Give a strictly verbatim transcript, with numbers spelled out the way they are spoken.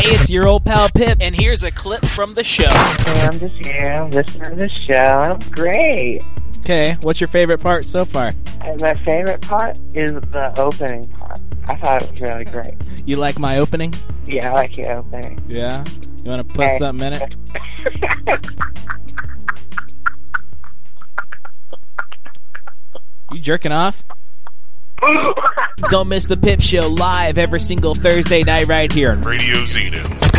Hey, it's your old pal Pip, and here's a clip from the show. Hey, I'm just here. I'm listening to the show. Great. Okay, what's your favorite part so far? And my favorite part is the opening part. I thought it was really great. You like my opening? Yeah, I like your opening. Yeah? You want to put Hey. something in it? You jerking off? Don't miss the Pip Show live every single Thursday night right here on Radio Xenu.